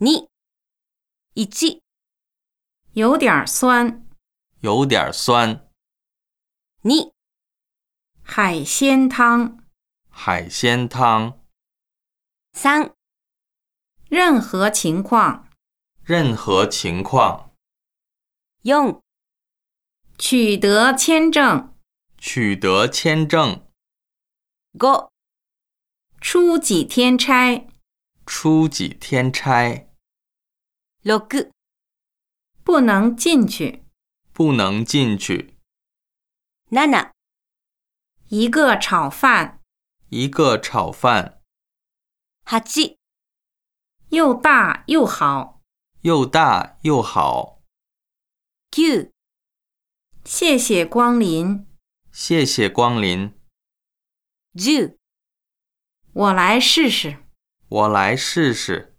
2、1、 有点酸。 有点酸。 2、 海鲜汤。 海鲜汤。 3、 任何情况。 任何情况。 4、 取得签证。 取得签证。 5、 出几天差。 出几天差。 6、 不能进去。 不能进去。 7、 一个炒饭。 一个炒饭。 8、 又大又好。 又大又好。 9、 谢谢光临。 谢谢光临。 10。 我来试试。 我来试试。